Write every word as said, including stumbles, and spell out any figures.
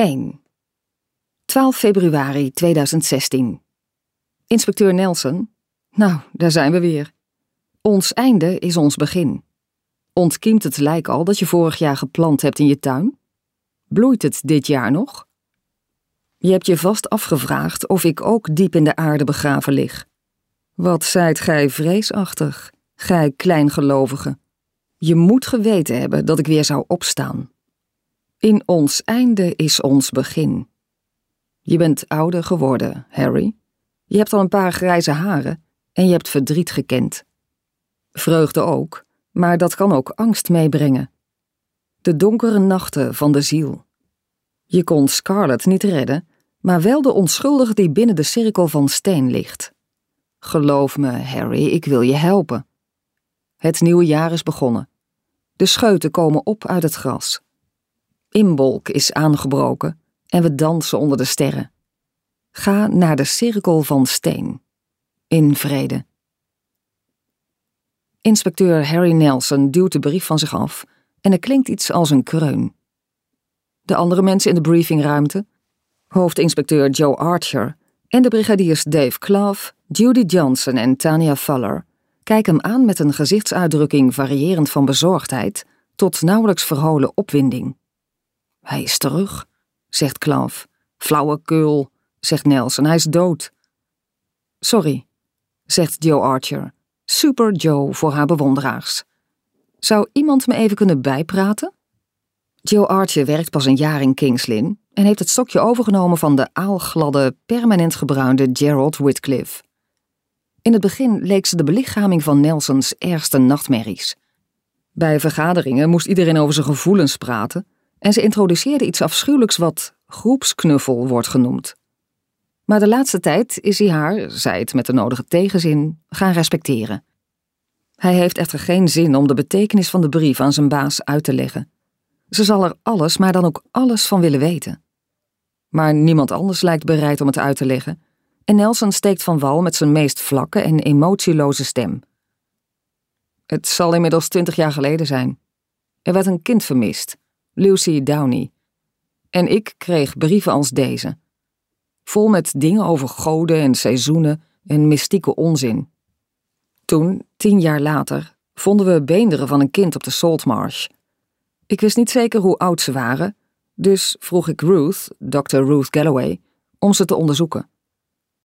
één. twaalf februari tweeduizend zestien. Inspecteur Nelson. Nou, daar zijn we weer. Ons einde is ons begin. Ontkiemt het lijk al dat je vorig jaar geplant hebt in je tuin? Bloeit het dit jaar nog? Je hebt je vast afgevraagd of ik ook diep in de aarde begraven lig. Wat zijt gij vreesachtig, gij kleingelovige. Je moet geweten hebben dat ik weer zou opstaan. In ons einde is ons begin. Je bent ouder geworden, Harry. Je hebt al een paar grijze haren en je hebt verdriet gekend. Vreugde ook, maar dat kan ook angst meebrengen. De donkere nachten van de ziel. Je kon Scarlett niet redden, maar wel de onschuldige die binnen de cirkel van steen ligt. Geloof me, Harry, ik wil je helpen. Het nieuwe jaar is begonnen. De scheuten komen op uit het gras. Imbolc is aangebroken en we dansen onder de sterren. Ga naar de cirkel van steen. In vrede. Inspecteur Harry Nelson duwt de brief van zich af en er klinkt iets als een kreun. De andere mensen in de briefingruimte, hoofdinspecteur Joe Archer en de brigadiers Dave Clough, Judy Johnson en Tanya Fuller, kijken hem aan met een gezichtsuitdrukking variërend van bezorgdheid tot nauwelijks verholen opwinding. Hij is terug, zegt Clough. Flauwekul, zegt Nelson, hij is dood. Sorry, zegt Joe Archer. Super Joe voor haar bewonderaars. Zou iemand me even kunnen bijpraten? Joe Archer werkt pas een jaar in King's Lynn en heeft het stokje overgenomen van de aalgladde, permanent gebruinde Gerald Whitcliffe. In het begin leek ze de belichaming van Nelsons ergste nachtmerries. Bij vergaderingen moest iedereen over zijn gevoelens praten en ze introduceerde iets afschuwelijks wat groepsknuffel wordt genoemd. Maar de laatste tijd is hij haar, zij het met de nodige tegenzin, gaan respecteren. Hij heeft echter geen zin om de betekenis van de brief aan zijn baas uit te leggen. Ze zal er alles, maar dan ook alles van willen weten. Maar niemand anders lijkt bereid om het uit te leggen en Nelson steekt van wal met zijn meest vlakke en emotieloze stem. Het zal inmiddels twintig jaar geleden zijn. Er werd een kind vermist, Lucy Downey. En ik kreeg brieven als deze. Vol met dingen over goden en seizoenen en mystieke onzin. Toen, tien jaar later, vonden we beenderen van een kind op de Saltmarsh. Ik wist niet zeker hoe oud ze waren, dus vroeg ik Ruth, dokter Ruth Galloway, om ze te onderzoeken.